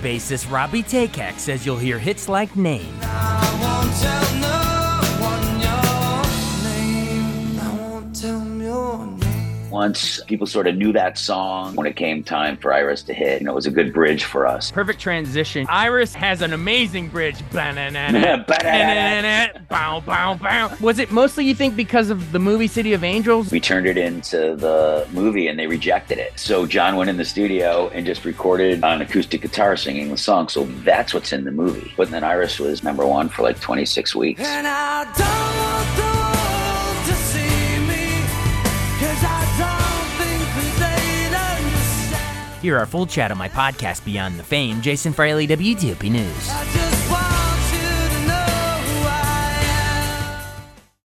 bassist Robbie Takek says you'll hear hits like Name. I won't tell no one your name. I won't tell your name. Once people sort of knew that song, when it came time for Iris to hit, it was a good bridge for us. Perfect transition. Iris has an amazing bridge. Bow, bow, bow. Was it mostly, you think, because of the movie City of Angels? We turned it into the movie and they rejected it. So John went in the studio and just recorded an acoustic guitar singing the song. So that's what's in the movie. But then Iris was #1 for like 26 weeks. And I don't want the world to see me, 'cause I don't think that they'd understand. Hear our full chat on my podcast Beyond the Fame. Jason Fraley, WTOP News. I just